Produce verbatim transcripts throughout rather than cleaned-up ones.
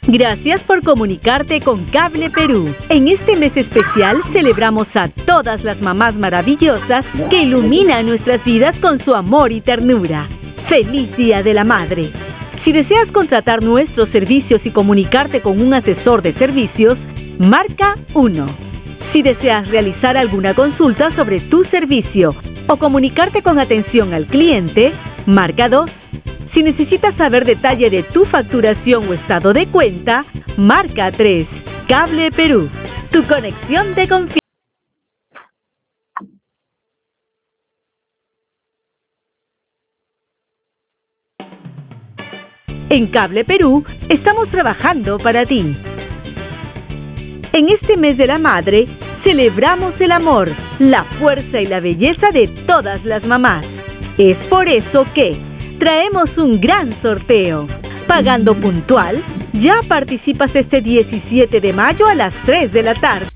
Gracias por comunicarte con Cable Perú. En este mes especial celebramos a todas las mamás maravillosas que iluminan nuestras vidas con su amor y ternura. ¡Feliz Día de la Madre! Si deseas contratar nuestros servicios y comunicarte con un asesor de servicios, marca uno. Si deseas realizar alguna consulta sobre tu servicio o comunicarte con atención al cliente, marca dos. Si necesitas saber detalle de tu facturación o estado de cuenta, marca tres. Cable Perú, tu conexión de confianza. En Cable Perú estamos trabajando para ti. En este mes de la madre, celebramos el amor, la fuerza y la belleza de todas las mamás. Es por eso que traemos un gran sorteo. Pagando puntual, ya participas este diecisiete de mayo a las tres de la tarde.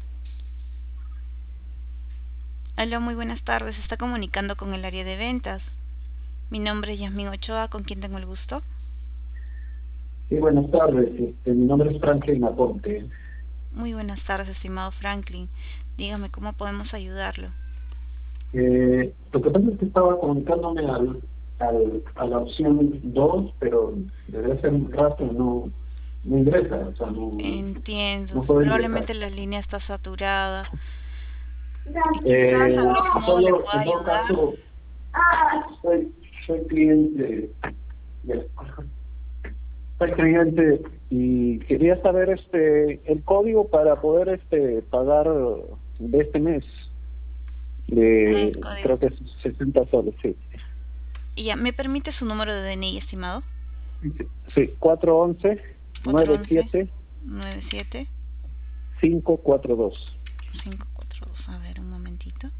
Hola, muy buenas tardes. Se está comunicando con el área de ventas. Mi nombre es Yasmín Ochoa, ¿con quién tengo el gusto? Sí, buenas tardes. Este, mi nombre es Franklin Aponte. Muy buenas tardes, estimado Franklin. Dígame, ¿cómo podemos ayudarlo? Eh, lo que pasa es que estaba comunicándome al, al, a la opción dos, pero desde hace un rato no, no ingresa. O sea, no, Entiendo. no puedo Probablemente ingresar. la línea está saturada. Eh, Quizás a grosso modo le solo, pueda en todo ayudar. caso, soy, soy cliente. Ya. Soy cliente y quería saber este el código para poder este pagar de este mes de El código. creo que es sesenta soles, sí. Y ya, ¿me permite su número de D N I, estimado? Sí, cuatro once nueve siete nueve siete cinco cuatro dos. cinco cuatro dos. A ver, un momentito.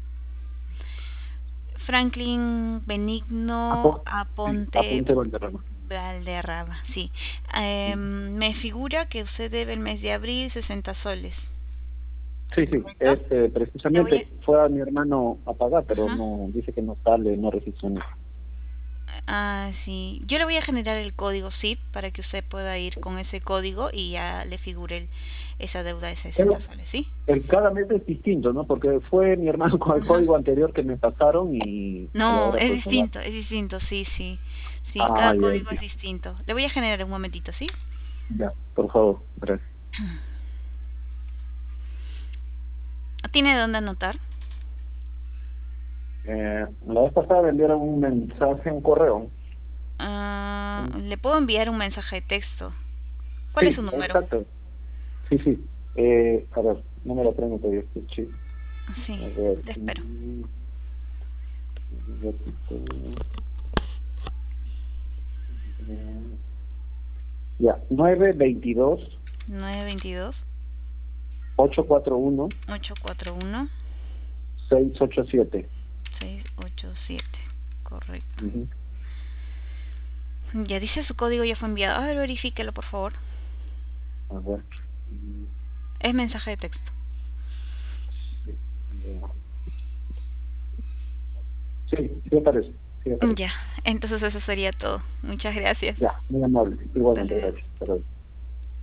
Franklin Benigno Aponte Aponte Valderrama. Valderrama, sí. Eh, me figura que usted debe el mes de abril sesenta soles. Sí, sí, ¿Correcto? este, precisamente a... fue a mi hermano a pagar, pero Ajá. no dice que no sale, no registra nada. Ah, sí. Yo le voy a generar el código S I P para que usted pueda ir con ese código y ya le figure el, esa deuda de sesenta soles, ¿sí? El cada mes es distinto, ¿no? Porque fue mi hermano con el Ajá. código anterior que me pasaron y... No, y ahora es pues, distinto, es distinto, sí, sí. Sí, ah, cada ya, código es ya. distinto. Le voy a generar un momentito, ¿sí? Ya, por favor, gracias. ¿Tiene dónde anotar? Eh, la vez pasada me enviaron un mensaje, un correo. Uh, le puedo enviar un mensaje de texto. ¿Cuál es Sí, su número? exacto. Sí, sí. Eh, a ver, no me lo tengo todavía, escuché. Sí, A ver. te espero. mm, un ratito. Eh, Ya, nueve veintidós nueve veintidós ocho cuatro uno ocho cuatro uno seis ocho siete. seis ocho siete. Correcto. Uh-huh. Ya dice su código, ya fue enviado. A ver, verifíquelo, por favor. A ver. mm, Es mensaje de texto. Sí, sí aparece. Sí aparece. Ya, entonces eso sería todo. Muchas gracias. Ya, muy amable. Hasta Igualmente, luego. gracias. Hasta luego.